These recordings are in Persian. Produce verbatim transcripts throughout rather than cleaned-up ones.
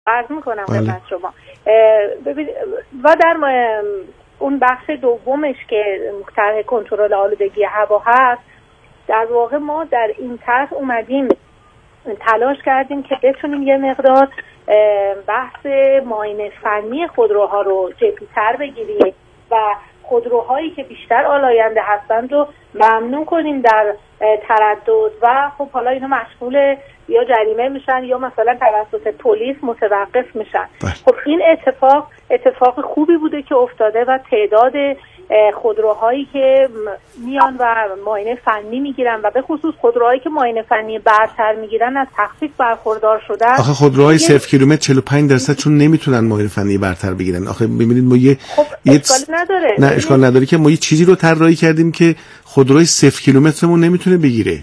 عرض میکنم خدمت شما. ببینید و در اون بخش دومش که طرح کنترل آلودگی هوا هست، در واقع ما در این طرح اومدیم تلاش کردیم که بتونیم یه مقدار بحث معاینه فنی خودروها رو جدی‌تر بگیریم و خودروهایی که بیشتر آلاینده هستند رو ممنوع کنیم در تردد و خب حالا اینا مشغول یا جریمه میشن یا مثلا توسط پلیس متوقف میشن. خب این اتفاق اتفاق خوبی بوده که افتاده و تعداد خودروهایی که میان و معاینه فنی میگیرن و به خصوص خودروهایی که معاینه فنی برتر میگیرن از تخفیف برخوردار شدن. آخه خودروهای صفر کیلومتر چهل و پنج درصد چون نمیتونن معاینه فنی برتر بگیرن. آخه ببینید ما یه خب اشکال نداره. نه اشکال نداره که ما یه چیزی رو طراحی کردیم که خودروی صفر کیلومترمون نمیتونه بگیره.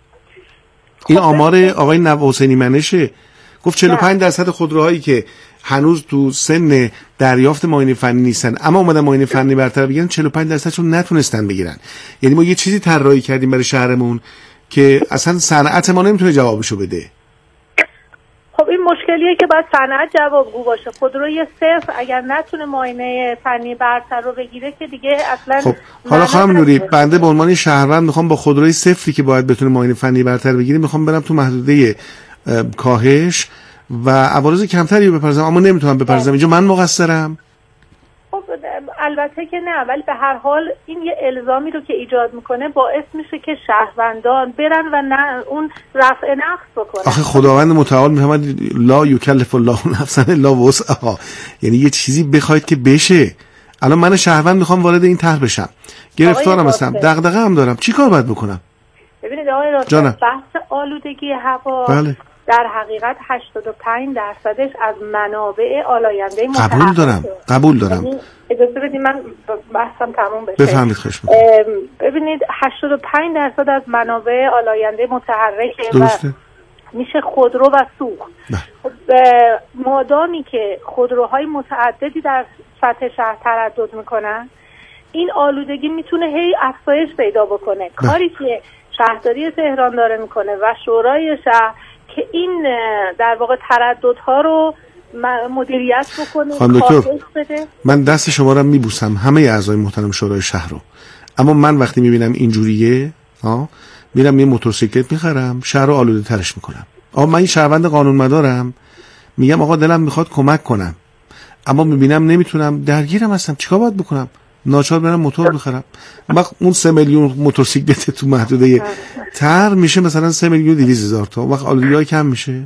این آمار آقای نو حسینی منشه گفت چهل و پنج درصد خودروهایی که هنوز تو سن دریافت معاینه فنی نیستن اما اومدن معاینه فنی برتر بگیرن چهل و پنج درصدشون نتونستن بگیرن. یعنی ما یه چیزی طراحی کردیم برای شهرمون که اصلا صنعت ما نمیتونه جوابشو بده. خب این مشکلیه که باید صنعت جوابگو باشه. خودروی صفر اگر نتونه معاینه فنی برتر رو بگیره که دیگه اصلا. خب حالا خانم نوری بنده به عنوان شهروند میخوام با خودروی صفری که باید بتونه معاینه فنی برتر بگیره میخوام برم تو محدوده کاهش و عوارض کمتری رو بپرزم اما نمیتونم بپرزم. اینجا من مقصرم؟ خب البته که نه، ولی به هر حال این یه الزامی رو که ایجاد میکنه باعث میشه که شهروندان برن و نه اون رفع نقص بکنن. آخه خداوند متعال میفهمد لا یکلف الله نفسا الا وسعها، یعنی یه چیزی بخواید که بشه. الان من شهروند میخوام وارد این طرح بشم، گرفتارم هستم، دغدغه هم دارم، چی کار باید بکنم؟ ببینید آقای راسته، بحث آلودگی هوا بله. در حقیقت هشتاد و پنج درصدش از منابع آلاینده متحرک. قبول دارم قبول دارم اجازه بدید من بحثم تموم بشه. بفرمایید خواهش می‌کنم. ببینید هشتاد و پنج درصد از منابع آلاینده متحرک درسته. و میشه خودرو و سوخت. خب مادامی که خودروهای متعددی در سطح شهر تردد میکنن این آلودگی میتونه هی افزایش پیدا بکنه. بله. کاری که شهرداری تهران داره میکنه و شورای شهر که این در واقع ترددها رو مدیریت بکنه، خانم دکتر بده. من دست شما رو میبوسم همه اعضای محترم شورای شهر رو، اما من وقتی میبینم اینجوریه ها میرم یه موتورسیکلت میخرم شهر رو آلوده ترش میکنم. آقا من این شهروند قانون مدارم، میگم آقا دلم میخواد کمک کنم اما میبینم نمیتونم، درگیرم هستم، چیکار باید بکنم؟ ناچار برم موتور بخرم. وقت اون سه میلیون موتورسیکلت تو محدوده تر میشه مثلا سه میلیون دویست هزار تا، وقت آلودگی کم میشه.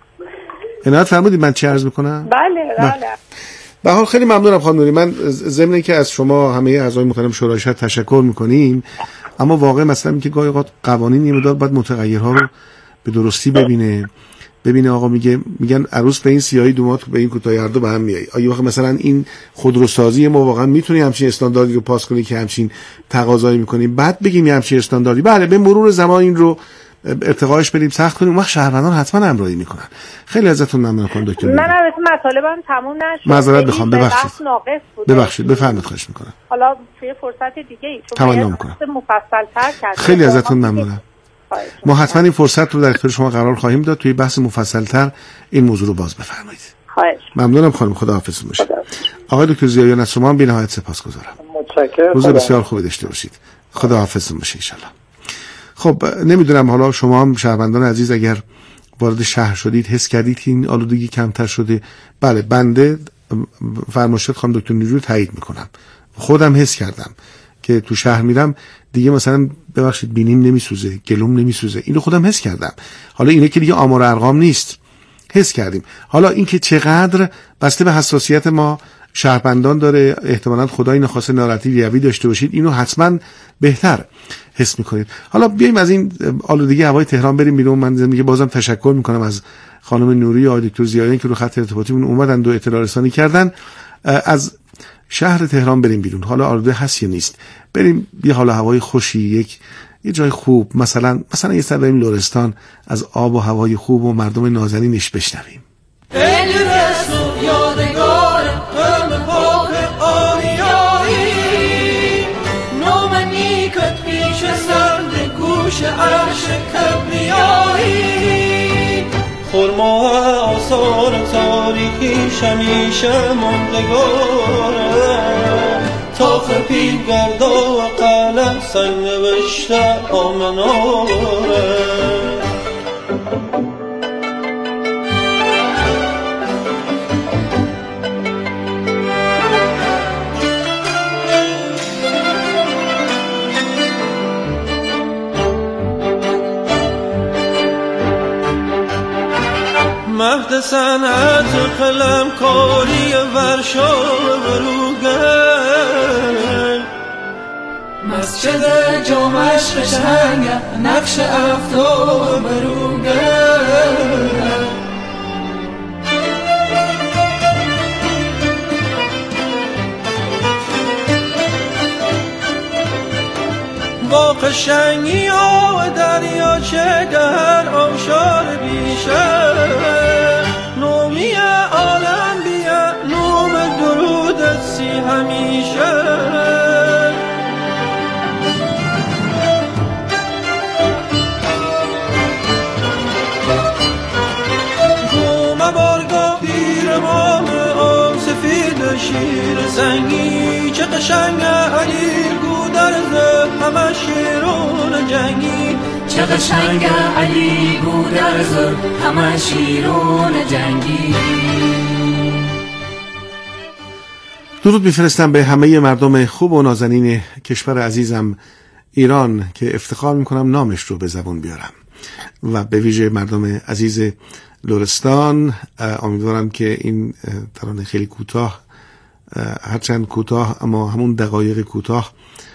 عنایت فرمودید من چی عرض میکنم؟ بله بله. به حال خیلی ممنونم خانم نوری. من ضمن اینکه از شما همه اعضای محترم شورای شهر تشکر میکنیم، اما واقعا مثلا اینکه گاهی اوقات قوانین یه مقدار باید متغیرها رو به درستی ببینه. ببینه آقا میگه میگن عروس به این سیاهی دومات به این کوتاهی هر دو به هم میای. آیا واقعا مثلا این خودروسازی ما واقعا میتونی همچین استانداردی رو پاس کنی که همچین تقاضایی میکنیم بعد بگیم همچین استانداردی بله به مرور زمان این رو ارتقاش بدیم سخت کنیم، وقت شهروندان حتما همراهی میکنن. خیلی ازتون ممنونم خانم دکتر. من البته مطالبم تموم نشد. معذرت میخوام، ببخشید. ببخشید بفرمایید خواهش میکنم. حالا توی فرصت دیگه ای چون تمنا میکنم. مفصل‌تر کردم. خیلی ازتون ممنونم. ما حتما این فرصت رو در اختیار شما قرار خواهیم داد توی بحث مفصل‌تر این موضوع رو باز بفرمایید. خواهش. ممنونم خانم، خداحافظتون باشید. آقای دکتر ضیایی نصرمان بی‌نهایت سپاسگزارم. متشکرم. روز بسیار خوبی داشته باشید. خداحافظتون باشه ان شاءالله. خب نمیدونم حالا شما هم شهروندان عزیز اگر وارد شهر شدید حس کردید که این آلودگی کمتر شده. بله بنده فرمایشات خانم دکتر نیرو رو تایید میکنم. خودم حس کردم که تو شهر میرم دیگه مثلا ببخشید بینیم نمیسوزه، گلوم نمیسوزه. اینو خودم حس کردم. حالا اینه که دیگه آمار ارقام نیست. حس کردیم. حالا این که چقدر بسته به حساسیت ما شهروندان داره، احتمالاً خدای نخواسته ناراحتی ریوی داشته باشید اینو حتما بهتر حس میکنید. حالا بیایم از این آلودگی هوای تهران بریم بیرون. من زمینه بازم تشکر میکنم از خانم نوری و آقای دکتر ضیایی که رو خط ارتباطیمون اومدن و اطلاع رسانی کردن. از شهر تهران بریم بیرون. حالا آلوده هست یا نیست، بریم یه حال هوای خوشی، یک یه جای خوب، مثلا مثلا یه سر بریم لرستان از آب و هوای خوب و مردم نازنینش بشنویم. خرما آثار تاریخ تاریخیش همیشه ماندگاره، تاخ پیل گردا و قلم سنگ نوشته آمناره. مهد صنعت قلم کاری ورشا بروگل، مسجد جامعش قشنگ نقش افتاب بروگل. با قشنگی ها و دریا چه گر آبشار بیشه، نومی عالم بیا نوم درود سی همیشه. گوم بارگاه پیر مام آب سفید شیر زنگی، چه قشنگ علی گودرز همه شیرون جنگی، چه قشنگ علی گودرز همه شیرون جنگی. درود میفرستم به همه مردم خوب و نازنین کشور عزیزم ایران که افتخار میکنم نامش رو به زبان بیارم، و به ویژه مردم عزیز لرستان. امیدوارم که این ترانه خیلی کوتاه، هرچند کوتاه اما همون دقایق کوتاه،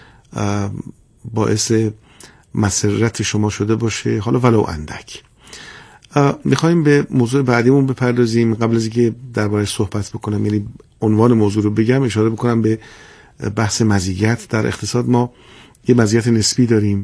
باعث مسرت شما شده باشه، حالا ولو اندک. میخوایم به موضوع بعدیمون بپردازیم. قبل از اینکه درباره صحبت بکنم، یعنی عنوان موضوع رو بگم، اشاره بکنم به بحث مزیت. در اقتصاد ما یه مزیت نسبی داریم،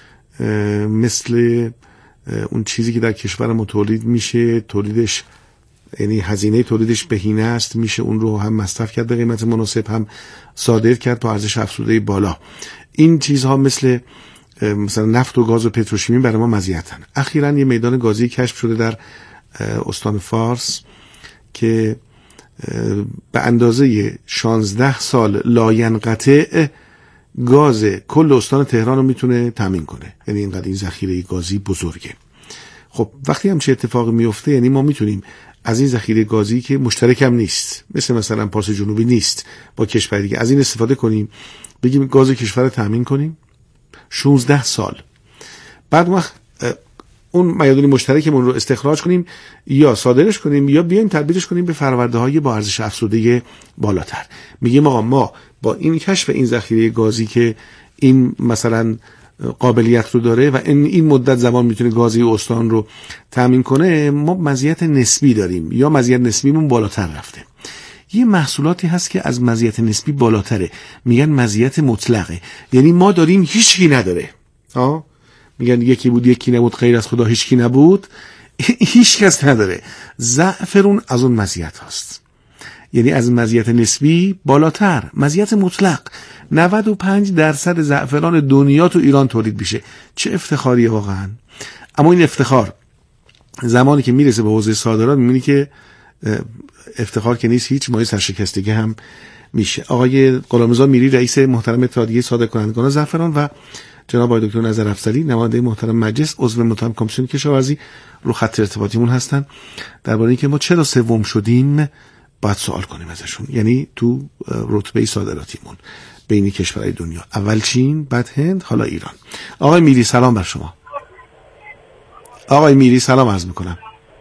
مثل اون چیزی که در کشور ما تولید میشه، تولیدش یعنی هزینه تولیدش بهینه است، میشه اون رو هم مصرف کرد به قیمت مناسب، هم صادر کرد با ارزش افزوده بالا. این چیزها مثل مثلا نفت و گاز و پتروشیمی برای ما مزیتن. اخیراً یه میدان گازی کشف شده در استان فارس که به اندازه شانزده سال لاینقطع گاز کل استان تهران رو میتونه تامین کنه. یعنی اینقدر این ذخیره گازی بزرگه. خب وقتی هم چه اتفاقی میفته، یعنی ما میتونیم از این ذخیره گازی که مشترک هم نیست، مثل مثلا پارس جنوبی نیست با کشور دیگه، از این استفاده کنیم، بگیم گاز کشور رو تامین کنیم شانزده سال. بعد وقت اون میادین مشترکمون رو استخراج کنیم یا صادرش کنیم یا بیایم تبدیلش کنیم به فرآورده‌های با ارزش افزوده بالاتر. میگیم آقا ما با این کشف این ذخیره گازی که این مثلا قابلیت رو داره و این این مدت زمان میتونه گازی استان رو تامین کنه، ما مزیت نسبی داریم یا مزیت نسبیمون بالاتر رفته. یه محصولاتی هست که از مزیت نسبی بالاتره، میگن مزیت مطلقه. یعنی ما داریم هیچکی نداره. آه میگن یکی بود یکی نبود، غیر از خدا هیچکی نبود، هیچ کس نداره. زعفرون از اون مزیت هست، یعنی از مزیت نسبی بالاتر. مزیت مطلق نود و پنج درصد زعفران دنیا تو ایران تولید میشه. چه افتخاریه واقعا. اما این افتخار زمانی که میرسه به حوزه صادرات میبینی که افتخار که نیست، هیچ مایه سرشکستگی هم میشه. آقای غلامرضا میری رئیس محترم اتحادیه صادرکنندگان زعفران و جناب آقای دکتر نظر افضلی نماینده محترم مجلس عضو محترم کمیسیون کشاورزی رو خط ارتباطیمون هستن. درباره اینکه ما چرا سوم شدیم باید سوال کنیم ازشون، یعنی تو رتبه صادراتیمون بین کشورهای دنیا، اول چین، بعد هند، حالا ایران. آقای میری سلام بر شما. آقای میری سلام عرض میکنم.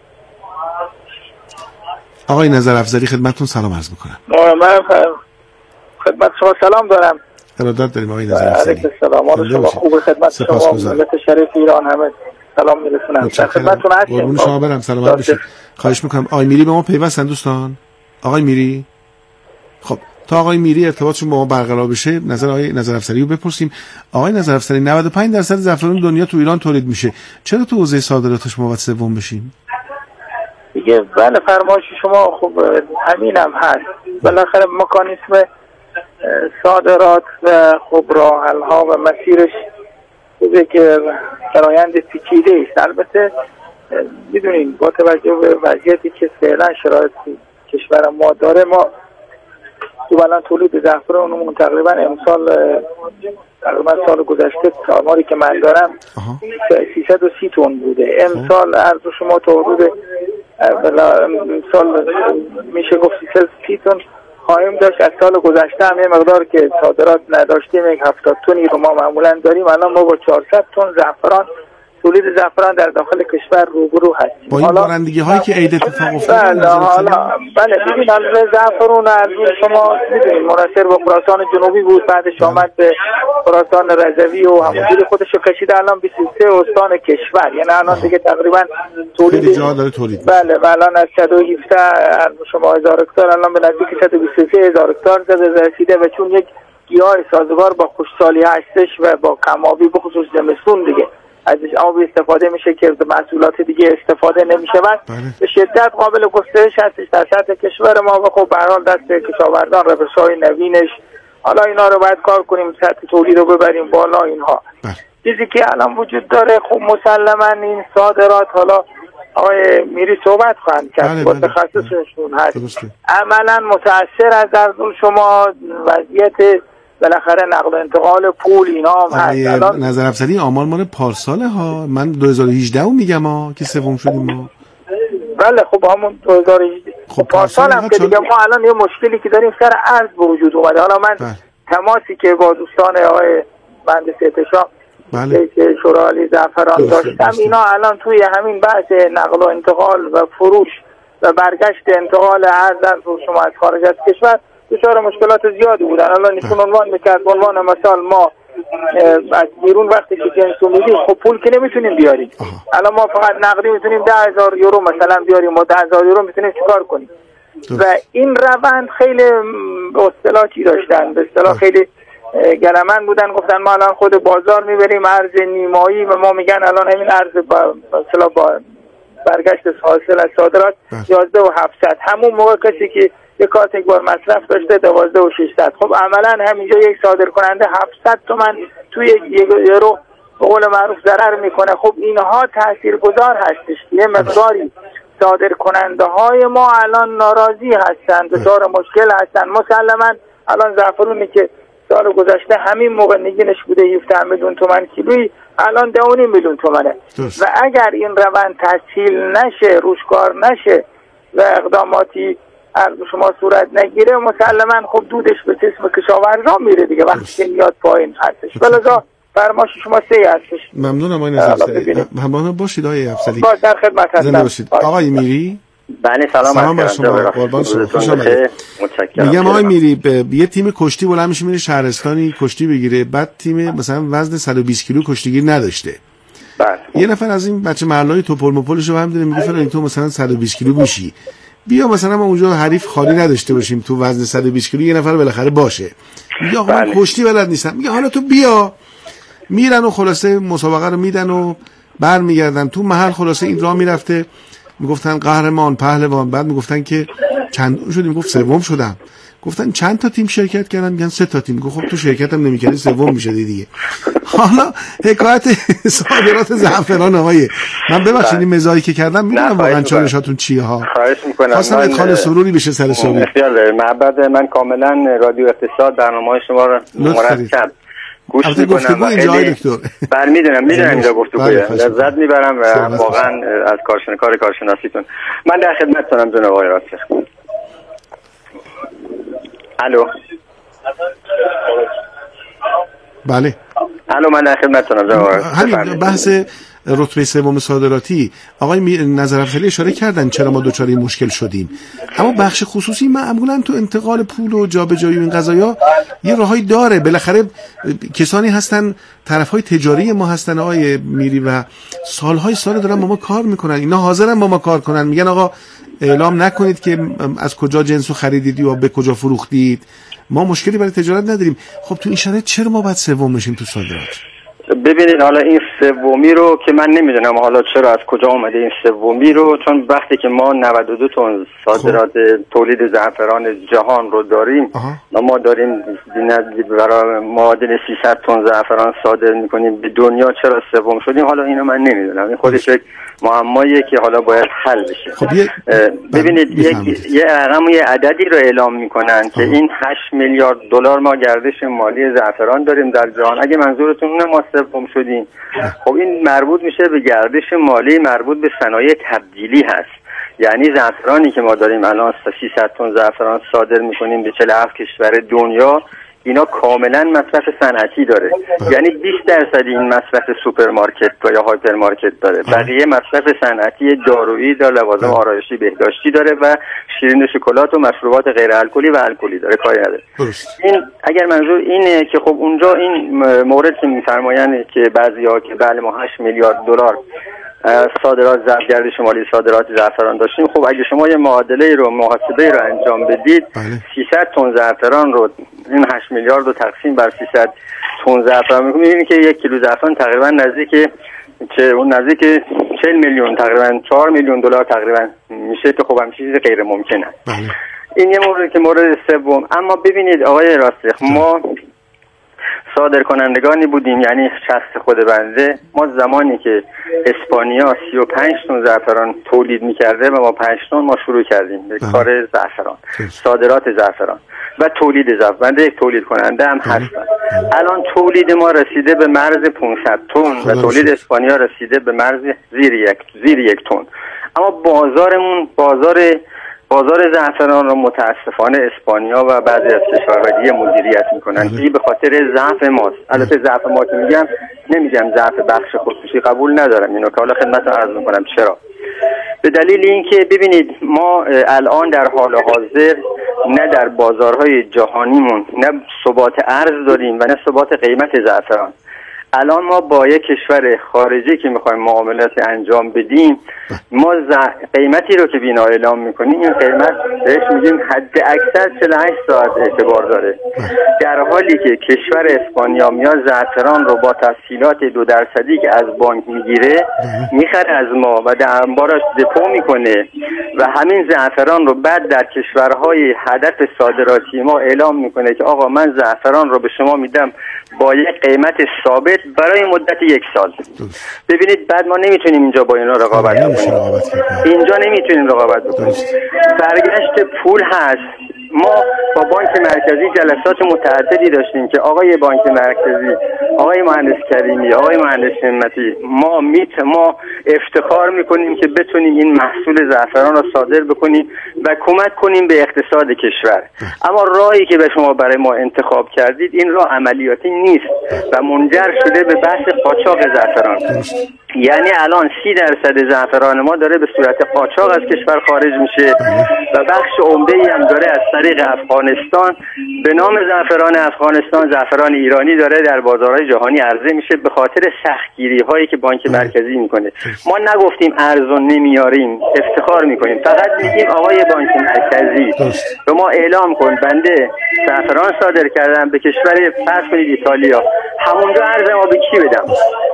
آقای نظر افضلی خدمتتون سلام عرض میکنم. من خدمت شما سلام دارم. ارادت داریم آقای نظر افضلی. علیکم السلام. حال شما خوبه؟ خدمت شما ملت شریف ایران همه سلام میرسونم. خدمتتون هستم. قربون شما برم، سلامت باشید. خواهش میکنم. آقای میری به ما پیوستن دوستان. آقای میری. خب تا آقای میری ارتباطشون با ما برقرار بشه، نظر آقای نظر افضلی رو بپرسیم. آقای نظر افضلی، نود و پنج درصد زعفران دنیا تو ایران تولید میشه، چرا تو حوزه صادراتش ما باید سوم بشیم؟ دیگه بله فرمایش شما خوب همینم هست. بالاخره مکانیسم صادرات و خب راه حل ها و مسیرش بوده که فرآیند پیچیده است. البته میدونین با توجه به وضعیتی که فعلا شرایط کشور ما داره. ما تو الان تولید زعفرانمون تقریبا امسال تقریبا سال گذشته آماری که من دارم سیصد و سی تن بوده. امسال عرض شما تا حدود امسال میشه گفت سیصد و سی تن خواهیم داشت. از سال گذشته هم یه مقدار که صادرات نداشتیم یک هفتاد تنی رو ما معمولا داریم. الان ما با چهارصد تن زعفران تولید زعفران در داخل کشور روبرو هستیم. با این بارندگی هایی که عید اتفاق افتاد بله حالا بله ببین الان زعفران از شما میدونید منحصر به خراسان جنوبی بود، بعدش آمد به خراسان رضوی و همونجوری خودش رو کشید الان بیست و سه استان کشور، یعنی الان دیگه تقریبا تولید جا داره تولید. بله و الان از صد و هفده شما هزار هکتار الان به نزدیک صد و بیست و سه هزار هکتار رسیده و چون یک گیاه سازگار با خشکسالی هستش و با کم‌آبی به خصوص زمستون دیگه ازش آب استفاده میشه که محصولات دیگه استفاده نمیشه و به شدت قابل گسترش هستش در سطح کشور ما. و خب به هر حال دست کشاورزان روش‌های نوینش حالا اینا رو باید کار کنیم، سطح تولید رو ببریم بالا. اینها چیزی که الان وجود داره خب مسلما این صادرات، حالا آقای میری صحبت خواهند کرد با تخصصشون هست، عملا متأثر از در شما وضعیت بالاخره نقل و انتقال پول اینا هم هست. نظر افسری آمار مال پارساله ها، من دو هزار و هجده میگم ها که سوم شدیم ما. بله خب همون دو هزار و هجده خب پارسال هم که دیگه ما الان یه مشکلی که داریم سر ارز به وجود اومده. حالا من بله. تماسی که با دوستان آقای مهندس احتشام بله. که شورای زعفران داشتم، اینا الان توی همین بحث نقل و انتقال و فروش و برگشت انتقال ارز از شما از خارج از کشور دچار مشکلات زیادی بودن. الان ایشون عنوان میکرد به عنوان مثال ما از بیرون وقتی که جنسو میدیم خب پول که نمیتونیم بیاریم. الان ما فقط نقدی میتونیم ده هزار یورو مثلا بیاریم و ده هزار یورو میتونیم چیکار کنیم و این روند خیلی به اصطلاح چی داشتن، به اصطلاح خیلی گلمن بودن، گفتن ما الان خود بازار میبریم ارز نیمایی و ما میگن الان همین ارز با اصطلاح با برگشت حاصل از صادرات یازده و هفتصد، همون موقع کسی که یک کارت یک بار مصرف داشته دوازده و ششصد. خب عملا همینجا یک صادر کننده هفتصد تومن توی یک یورو به قول معروف ضرر میکنه. خب اینها تاثیرگذار هستش. یه مقداری صادر کننده های ما الان ناراضی هستن، دچار مشکل هستن. مسلما الان زعفرونی که سال گذشته همین موقع نگینش بوده هفده میلیون تومان کیلویی، الان ده و نیم میلیون تومانه و اگر این روند تسهیل نشه، روش کار نشه و اقداماتی از شما صورت نگیره، مسلما خب دودش به جسم کشاورزان میره دیگه وقتی که میاد پایین هستش. ولذا فرمایش شما سه هستش. ممنونم آقای نظرافزری. همراه باشید آقای افضلی. باز در خدمت هستم. آقای میری. بله سلام, سلام بر شما. قربان شما. خوش آمدید. میگم آقای میری ب... یه تیم کشتی بلند میشه میره شهرستانی کشتی بگیره، بعد تیم مثلا وزن صد و بیست کیلو کشتیگیر نداشته. بله. یه نفر از این بچه محلای توپل مپلش رو هم داره میگه فلان تو مثلا صد و بیست کیلو میشی. بیا مثلا ما اونجا حریف خالی نداشته باشیم، تو وزن صد و بیست کیلو یه نفر بالاخره باشه. میگه آقا من کشتی بلد نیستم. میگه حالا تو بیا. میرن و خلاصه مسابقه رو میدن و برمیگردن. تو محل خلاصه این راه میرفته، میگفتن قهرمان پهلوان، بعد میگفتن که چند شدیم، میگفت سوم شدم. گفتن چند تا تیم شرکت کردن؟ میگن سه تا تیم. میگه خب تو شرکت هم نمی‌کردی سوم میشدی دیگه. حالا حکایت صادرات زعفران آقای من ببخشید این مزاحی که کردم میدونم واقعا چالشاتون چیه ها. خواهش میکنم. خواستم ادخال سروری بشه سر شما. خیال معبد من کاملا رادیو اقتصاد برنامه‌های شما رو مرتب گوش میکنم. اینجا دکتر بله میدونم میدونم اینجا گفتگویه، لذت میبرم و واقعا از کارشن کار کارشناسیتون. من در خدمتتونم جناب آقای راسخ. الو بله الو من در خدمتتونم جناب آقای. همین بحث رتبه سوم صادراتی آقای نظرافزلی اشاره کردن چرا ما دوچار این مشکل شدیم، اما بخش خصوصی معمولا تو انتقال پول و جابجایی این قضایا یه راهی داره. بالاخره کسانی هستن طرفهای تجاری ما هستن آقای میری و سالهای سال دارن با ما کار میکنن، اینا حاضرن با ما کار کنن، میگن آقا اعلام نکنید که از کجا جنسو خریدید یا به کجا فروختید، ما مشکلی برای تجارت نداریم. خب تو این شرایط چرا ما باید سوم بشیم تو صادرات؟ ببینید حالا این سومی رو که من نمیدونم حالا چرا از کجا اومده این سومی رو، چون وقتی که ما نود و دو تن صادرات تولید زعفران جهان رو داریم و ما داریم برای معادل سیصد تن زعفران صادر میکنیم به دنیا، چرا سوم شدیم حالا اینو من نمیدونم. این خودش یک معمایی که حالا باید حل بشه. خب یه... ببینید یک یه رقم یه عددی رو اعلام میکنن که این هشت میلیارد دلار ما گردش مالی زعفران داریم در جهان. اگه منظورتون اونه ما سوم شدیم، خب این مربوط میشه به گردش مالی مربوط به صنایع تبدیلی هست. یعنی زعفرانی که ما داریم الان سیصد تن زعفران صادر میکنیم به چهل و هفت کشور دنیا، اینا کاملا مصرف صنعتی داره. یعنی بیست درصد این مصرف سوپرمارکت یا هایپرمارکت داره، بقیه مصرف صنعتی دارویی داره، لوازم آرایشی بهداشتی داره و شیرین شکلات و مشروبات غیر الکلی و الکلی داره، کاری نداره. این اگر منظور اینه که خب اونجا این مورد که میفرمایند که بعضیا که بله ما هشت میلیارد دلار صادرات زعفران گردش مالی صادرات زعفران داشتیم، خب اگه شما یه معادله رو محاسبه رو انجام بدید، سیصد تن زعفران رو این هشت میلیارد رو تقسیم بر سیصد تن زعفران میکنید، میبینید که یک کیلو زعفران تقریبا نزدیک چه اون نزدیک چهل میلیون تقریبا چهار میلیون دلار تقریبا میشه که خب هم چیز غیر ممکنه. این یه مورد که مورد سوم. اما ببینید آقای راسخ، ما صادر کنندگانی بودیم، یعنی شخص خود بنده، ما زمانی که اسپانیا سی و پنج تن زعفران تولید میکرده و ما پنج تن ما شروع کردیم به کار زعفران، صادرات زعفران و تولید زعفران. بنده یک تولید کننده هم هستم. الان تولید ما رسیده به مرز پانصد تن و تولید اسپانیا رسیده به مرز زیر یک زیر یک تن. اما بازارمون بازار بازار زعفران رو متاسفانه اسپانیا و بعضی از کشورهای دیگه مدیریت میکنن که به خاطر ضعف ماست. البته ضعف ما که میگم نمیگم ضعف بخش خصوصی، قبول ندارم اینو که حالا خدمتتون عرض میکنم چرا. به دلیل اینکه ببینید ما الان در حال حاضر نه در بازارهای جهانیمون نه ثبات ارز داریم و نه ثبات قیمت زعفران. الان ما با یک کشور خارجی که میخوایم معاملات انجام بدیم، ما قیمتی رو که بینا اعلام میکنیم این قیمت بهش میگیم حد اکثر چهل و هشت ساعت اعتبار داره، در حالی که کشور اسپانیا میاد زعفران رو با تسهیلات دو درصدی که از بانک میگیره میخره از ما و در انبارش دپو میکنه و همین زعفران رو بعد در کشورهای هدف صادراتی ما اعلام میکنه که آقا من زعفران رو به شما میدم با یک قیمت ثابت برای مدت یک سال. ببینید بعد ما نمیتونیم اینجا با اینا رقابت کنیم، اینجا نمیتونیم رقابت بکنیم. برگشت پول هست. ما با بانک مرکزی جلسات متعددی داشتیم که آقای بانک مرکزی، آقای مهندس کریمی، آقای مهندس همتی، ما میت ما افتخار میکنیم که بتونیم این محصول زعفران رو صادر بکنیم و کمک کنیم به اقتصاد کشور. اما راهی که به شما برای ما انتخاب کردید این راه عملیاتی نیست و منجر شده به بحث قاچاق زعفران. یعنی الان سی درصد زعفران ما داره به صورت قاچاق از کشور خارج میشه و بخش عمده‌ای هم داره از طریق افغانستان به نام زعفران افغانستان زعفران ایرانی داره در بازارهای جهانی عرضه میشه به خاطر سختگیری هایی که بانک مرکزی میکنه. ما نگفتیم ارزون نمیاریم، افتخار میکنیم، فقط میگیم آقای بانک مرکزی به ما اعلام کن بنده زعفران صادر کردم به کشور فرض کنید ایتالیا، همونجا ارز ما به کی بدم؟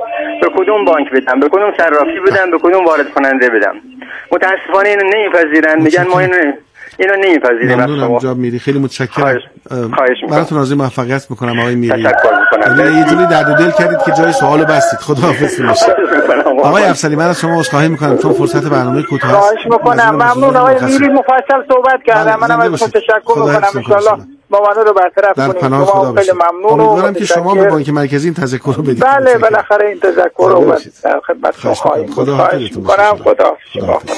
به کدوم بانک بدم؟ به کدوم صرافی بدم؟ به کدوم وارد کننده بدم؟ متاسفانه اینو نمیپذیرن، میگن ما اینو اینو نمیپذیریم. ممنونم جناب میری، خیلی متشکرم. خواهش می‌کنم. براتون آرزوی موفقیت میکنم آقای میری. تشکر می‌کنم. یه جوری درد و دل کردید که جای سوالو بستید. خداحافظ باشید. آقای افضلی من از شما عذرخواهی میکنم چون فرصت برنامه کوتاه است. خواهش میکنم. ممنون آقای میری، مفصل صحبت کردم. منم ازتون تشکر میکنم. ان شاءالله موانع رو برطرف کنیم. شما خیلی ممنون. امیدوارم که شما به بانک مرکزی این تذکر رو بدید. بله بالاخره این تذکر رو در خدمت شما خواهیم. خداحافظ میکنم. خدا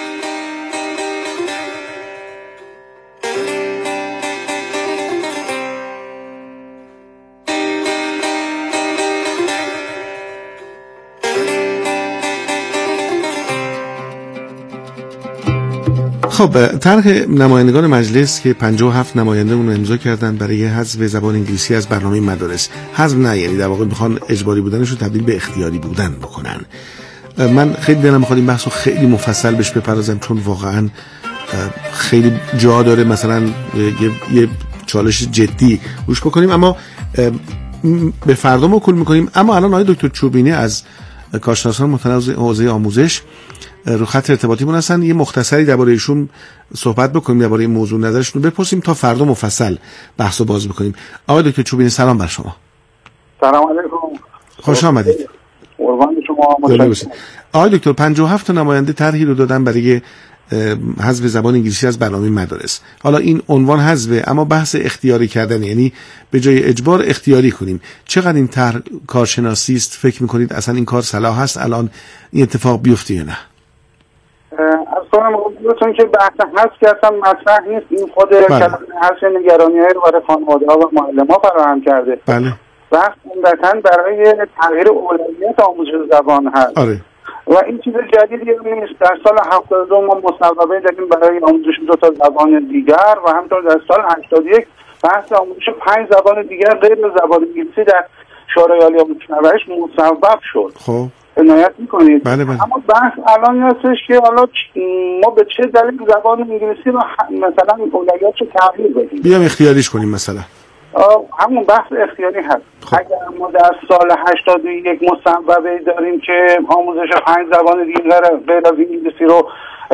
خب طرح نمایندگان مجلس که پنجاه و هفت نماینده اون رو امضا کردن برای حذف زبان انگلیسی از برنامه مدارس، حذف نه، یعنی در واقع میخوان اجباری بودنش رو تبدیل به اختیاری بودن بکنن. من خیلی دلم میخواد این بحث رو خیلی مفصل بهش بپردازم چون واقعا خیلی جا داره مثلا یه, یه چالش جدی روش بکنیم، اما به فردا موکول میکنیم. اما الان آقای دکتر چوبینی از کارشناسان متناوب حوزه آموزش رو خط ارتباطیمون هستن، یه مختصری درباره ایشون صحبت بکنیم، درباره این موضوع نظرشون رو بپرسیم تا فردا مفصل بحثو باز بکنیم. آقای دکتر چوبینی سلام بر شما. سلام علیکم. خوش آمدید. قربان شما. متشکرم. آقای دکتر پنجاه و هفت تا نماینده طرحی رو دادن برای حذف زبان انگلیسی از برنامه مدارس. حالا این عنوان حذفه، اما بحث اختیاری کردن، یعنی به جای اجبار اختیاری کنیم. چقدر این طرح کارشناسی است؟ فکر میکنید اصلا این کار صلاح هست الان این اتفاق بیفته یا نه؟ از کنم بودتون که بحث حذف که اصلا مطرح نیست. این خود کلمه حذف نگرانی های رو برای خانواده ها و معلم ها فراهم کرده. بله. بحث عمدتاً برای تغییر اولویت آموزش زبان هست. آره. و این چیز جدیدی نیست. در سال هفتاد و دو ما مصوبه دادیم برای آموزش دو تا زبان دیگر و همینطور در سال هشتاد و یک بحث آموزش پنج زبان دیگر غیر زبان انگلیسی در شورای عالی آموزش و پرورش مصوب شد. خب عنایت میکنید. بله بله. اما بحث الان هستش که حالا ما به چه دلیل زبان انگلیسی رو مثلا اولویتش رو تغییر بدیم، بیام اختیاریش کنیم مثلا. همون بحث اختیاری هست. خب. اگر ما در سال هشتاد و یک مصوبه داریم که آموزش پنج زبان دیگر غیر از انگلیسی رو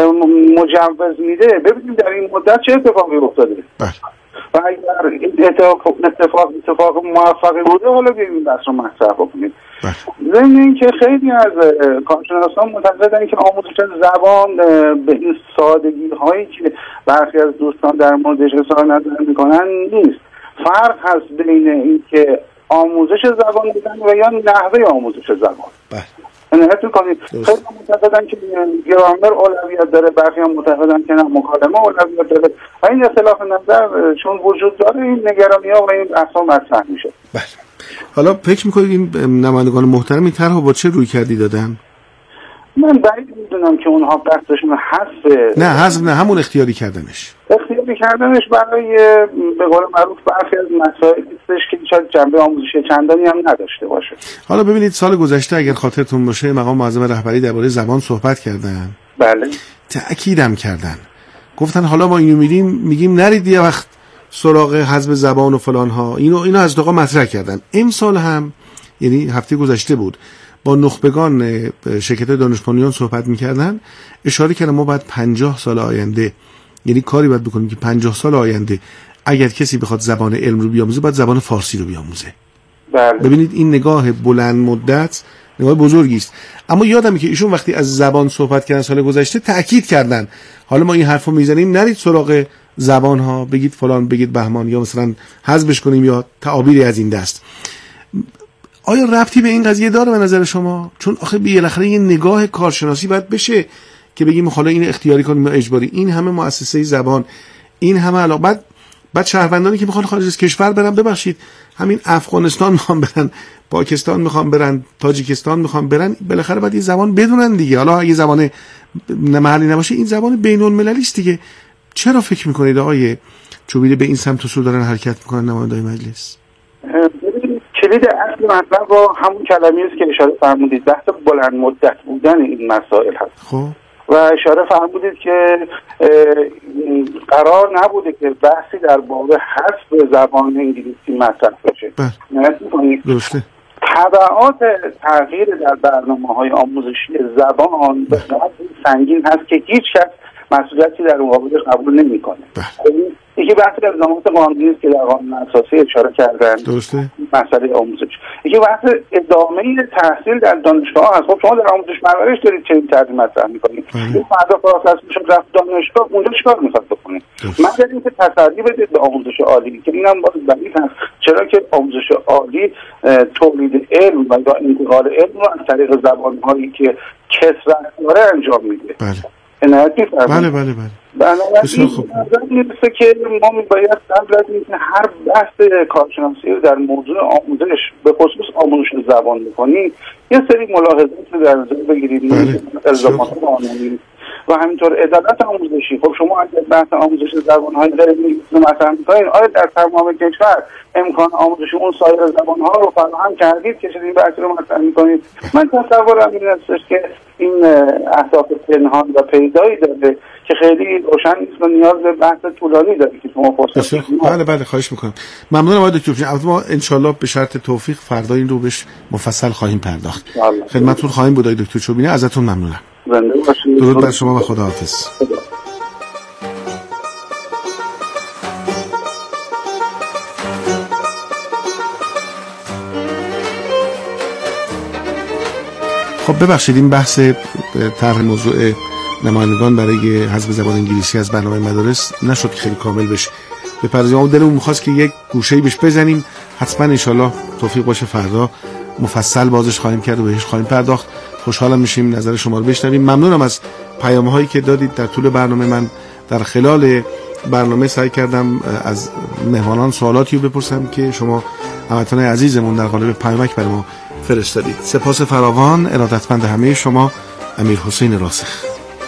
مجوز میده، ببینیم در این مدت چه اتفاقی افتاده. بله. و اگر این اتفاق اتفاق اتفاق موفقی بوده، حالا بیاییم این بحث رو مطرح بکنیم. ضمن این که خیلی از کارشناسان معتقدند که آموزش زبان به این سادگی هایی که برخی از دوستان در موردش اظهار نظر میکنن نیست. فرق هست بین این که آموزش زبان بودن و یا نحوه آموزش زبان. بله. عنایت میکنید. خیلی معتقدن که گرامر اولویت داره، برخی هم معتقدن که نه مکالمه اولویت داره. و این اختلاف نظر چون وجود داره، این نگرانی ها و این اصلا مطرح میشه. بله. حالا فکر میکنید این نمایندگان محترم این طرحو با چه روی کردی دادن؟ من بعید میدونم که اونها قصدشون حذف نه حذف نه همون اختیاری کردنش. اختیاری کردنش برای به قول معروف برخی از مسائل هستش که شاید جنبه آموزشی چندانی هم نداشته باشه. حالا ببینید سال گذشته اگر خاطرتون باشه مقام معظم رهبری درباره زبان صحبت کردن. بله. تأکیدم کردن. گفتن حالا ما اینو میگیم میگیم نرید یه وقت سراغ حذف زبان و فلان ها. اینو اینو از دقیقا مطرح کردن. امسال هم یعنی هفته گذشته بود با نخبگان شرکت دانش‌بنیان صحبت می‌کردن، اشاره کردن ما باید پنجاه سال آینده، یعنی کاری باید بکنیم که پنجاه سال آینده اگر کسی بخواد زبان علم رو بیاموزه باید زبان فارسی رو بیاموزه. بله. ببینید این نگاه بلند مدت نگاه بزرگی است. اما یادمه که ایشون وقتی از زبان صحبت کردن سال گذشته تأکید کردن حالا ما این حرفو میزنیم نرید سراغ زبان ها، بگید فلان بگید بهمان یا مثلا حذفش کنیم یا تعابیری از این دست. آیا ربطی به این قضیه داره به نظر شما؟ چون آخه بالاخره یه نگاه کارشناسی باید بشه که بگیم حالا این اختیاری کنیم یا اجباری. این همه مؤسسه زبان، این همه علاقه، بعد بعد شهروندانی که میخوان خارج از کشور برن، ببخشید همین افغانستان میخوان برن، پاکستان میخوان برن، تاجیکستان میخوان برن، بالاخره باید این زبان بدونن دیگه. حالا اگه زبان محلی نباشه این زبان بین‌المللی است دیگه. چرا فکر میکنید آقای چوبیده به این سمت و سو دارن حرکت میکنن نمایندگان مجلس؟ کلید اصل مطلب با همون کلمه‌ای است که اشاره فرمودید، بحث بلند مدت بودن این مسائل هست. خب و اشاره فرمودید که قرار نبوده که بحثی در باب حذف زبان انگلیسی مطرح بشه. بله. درسته. تبعات تغییر در برنامه‌های آموزشی زبان به قدری سنگین هست که هیچ کس مسئولیتی در مقابلش قبول نمی‌کنه. یکی بحث الزامات قانونی است که در قانون اساسی اشاره کردن. درسته. مسئله آموزش. یکی بحث ادامه تحصیل در دانشگاه هست. خب شما در آموزش پرورش دارید چه تحصیل مطرح می‌کنید؟ این فردا پروسس میشه رفت دانشگاه، اونجا چیکار می‌خواد بکنید؟ مگر اینکه تسری بدید به آموزش عالی که اینم باز بعید هست، چرا که آموزش عالی تولید علم و یا انتقال علم رو از طریق زبان‌هایی که کثرت داره انجام میده. بله. بله بله بله. بنابراین میرسه که ما میباید قبل از اینکه هر بحث کارشناسی رو در موضوع آموزش به خصوص آموزش زبان میکنیم یه سری ملاحظات رو در نظر بگیریم. بله. الزامات قانونی و همینطور عدالت آموزشی. خب شما اگر بحث آموزش زبان‌های غیر انگلیسی مثلا می‌کنید، آیا در تمام کشور امکان آموزش اون سایر زبان‌ها رو فراهم کردید که چنین بحثی رو مطرح می‌کنید؟ من تصورم این است که این اهداف پنهان و پیدایی داره که خیلی روشن نیست و نیاز به بحث طولانی داره که شما فرصت بدید. بله بله خواهش می‌کنم. ممنونم آقای دکتر. البته ما ان شاءالله به شرط توفیق فردا این رو بهش مفصل خواهیم پرداخت. خدمتتون خواهیم بود آقای دکتر چوبینه. ازتون ممنونم. زنده باشید. درود بر شما و خداحافظ. خب ببخشید این بحث طرح موضوع نمایندگان برای حذف زبان انگلیسی از برنامه مدارس نشد که خیلی کامل بشه بپردازیم، اما دلمون می‌خواست که یک گوشه‌ای بهش بزنیم. حتما انشالله توفیق باشه فردا مفصل بازش خواهیم کرد و بهش خواهیم پرداخت. خوشحالم میشیم نظر شما رو بشنویم. ممنونم از پیام‌هایی که دادید در طول برنامه. من در خلال برنامه سعی کردم از مهمانان سوالاتی رو بپرسم که شما هموطنان عزیزمون در قالب پیامک برای ما فرستادید. سپاس فراوان. ارادتمند همه شما. امیر حسین راسخ.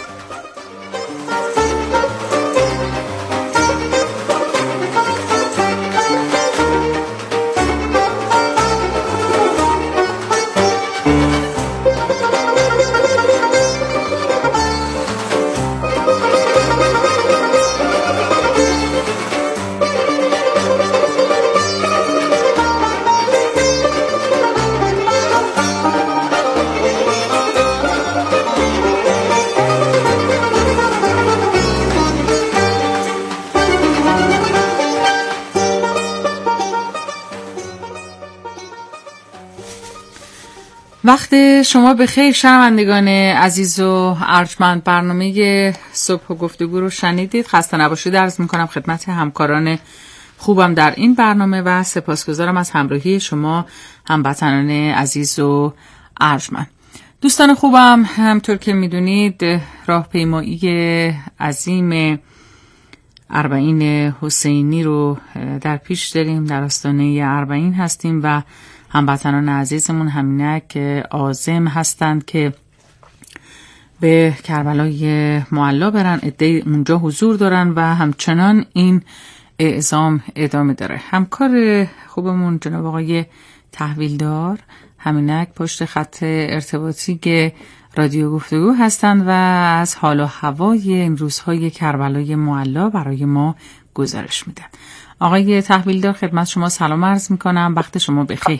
وقت شما به خیر شنوندگان عزیز و ارجمند. برنامه صبح و گفتگو رو شنیدید. خسته نباشید عرض میکنم خدمت همکاران خوبم در این برنامه و سپاسگزارم از همراهی شما هموطنان عزیز و ارجمند. دوستان خوبم، همطور که میدونید راهپیمایی عظیم اربعین حسینی رو در پیش داریم. در آستانه اربعین هستیم و هموطنان عزیزمون همینک عازم هستند که به کربلای معلا برن. عده‌ای اونجا حضور دارن و همچنان این اعزام ادامه داره. همکار خوبمون جناب آقای تحویلدار همینک پشت خط ارتباطی که رادیو گفتگو هستند و از حال و هوای این روزهای کربلای معلا برای ما گزارش میدن. آقای تحویلدار خدمت شما سلام عرض میکنم. وقت شما بخیر.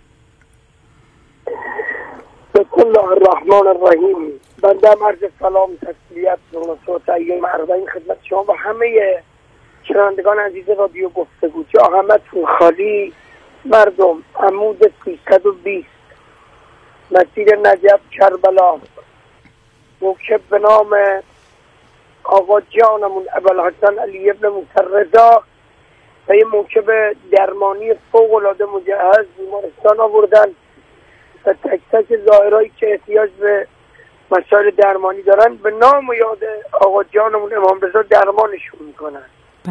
بسم الله الرحمن الرحیم. بنده عرض سلام تسلیت و ایام اربعین خدمت شما و همه شنوندگان عزیز رادیو گفتگو. جا همتون خالی. مردم عمود سیصد و بیست مسیر نجف کربلا، موکب به نام آقا جانمون ابوالحسن علی ابن موسی رضا و یه موکب درمانی فوق العاده مجهز بیمارستان آوردن و تک تک ظاهرایی که احتیاج به مسائل درمانی دارن به نام و یاد آقا جانمون امام رضا درمانشون میکنن. بله.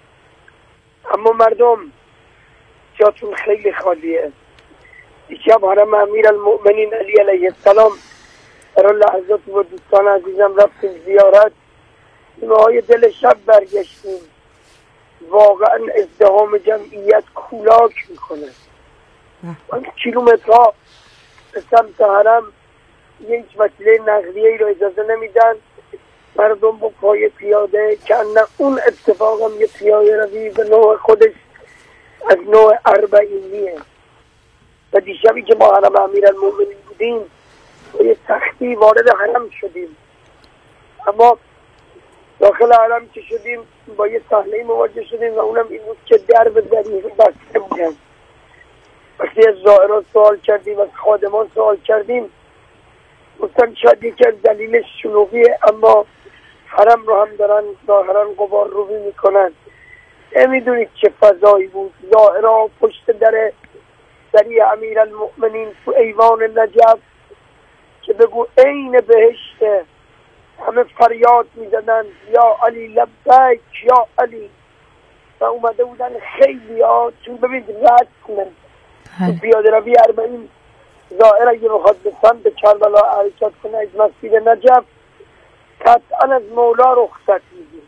اما مردم جاتون خیلی خالیه. دیشب حرم امیرالمؤمنین علی علیه السلام برای لحظات و دوستان عزیزم رفتیم زیارت. نیمه های دل شب برگشتیم. واقعا ازدحام جمعیت کولاک میکنه. من کیلومترها به سمت حرم یک وسیله نقلیه‌ای رو اجازه نمیدن. مردم با پای پیاده که نه اون اتفاق هم یه پیاده روی به نوع خودش از نوع اربعینیه. و دیشبی که ما حرم امیرالمؤمنین بودیم با یه سختی وارد حرم شدیم، اما داخل حرم که شدیم با یه صحنه مواجه شدیم و اونم این بود که درب دریغ بسته بودن. وقتی از زائران سوال کردیم، از خادمان سوال کردیم، گفتن شاید یکی از دلیل شلوغیه، اما حرم رو هم دارن ظاهرا غبار روبی میکنن. نمیدونید چه فضایی بود. زائران پشت در دری امیرالمؤمنین تو ایوان نجف که بگو عین بهشته، همه فریاد میزدن یا علی لبیک یا علی. و اومده بودن خیلی ها، چون ببینید رد کنن تو پیاده روی اربعین زائر اگه بخواد به سمت کربلا حرکت کنه از مسجد نجف قطعا از مولا رخصت میگه.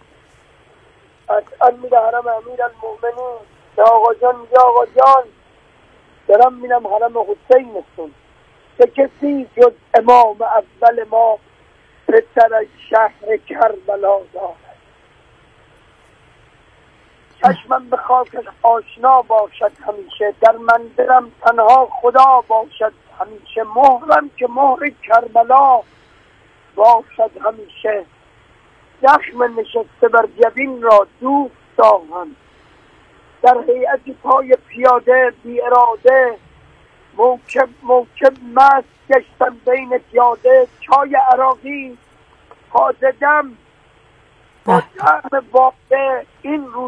قطعا میره حرم امیرالمؤمنین یا آقا جان یا آقا جان دارم میرم حرم حسینتون. چه کسی جز امام اول ما پسر از شهر کربلا دارد. چشمم به خاکش آشنا باشد همیشه، در منزلم تنها خدا باشد همیشه. مهرم که مهر کربلا باشد همیشه. زخم نشسته بر جبین را دوست دارم، در هیئت پای پیاده بی اراده موکب موکب مست گشتم بین پیاده، چای عراقی تازه دم با طعم باقه این روز